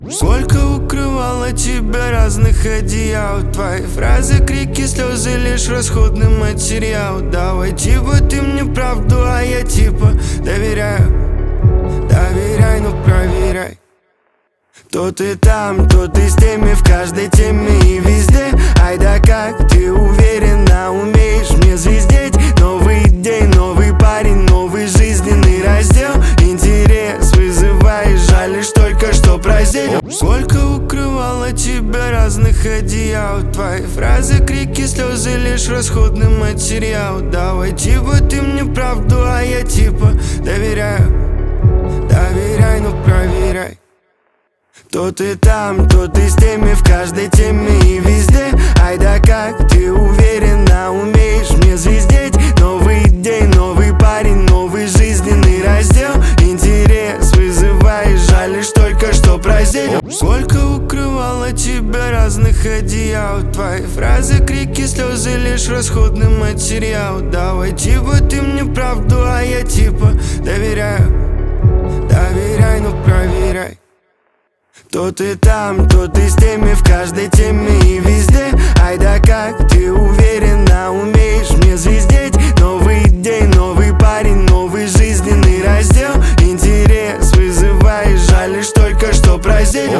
Сколько укрывало тебя разных одеял. Твои фразы, крики, слезы, лишь расходный материал. Давай типа ты мне правду, а я типа доверяю. Доверяй, но проверяй. То ты там, то ты с теми, в каждой теме и везде. Ай да как ты уверенно умеешь мне звездеть. Новый день, новый парень, новый жизненный раздел. Интерес вызываешь, жаль лишь только что праздник. Сколько укрывало тебя разных одеял. Твои фразы, крики, слезы, лишь расходный материал. Давай типа ты мне правду, а я типа доверяю. Доверяй, но проверяй. То ты там, то ты с теми, в каждой теме и везде. Ай да как ты уверенно умеешь мне звездеть. Новый день, новый парень, новый жизненный раздел. Интерес вызываешь, жаль лишь только что праздник. Сколько укрывало тебя разных одеял. Твои фразы, крики, слезы, лишь расходный материал. Давай типа ты мне правду, а я типа доверяю. Доверяй, но проверяй. То ты там, то ты с теми, в каждой теме и везде. Ай да как ты уверенно умеешь мне звездеть.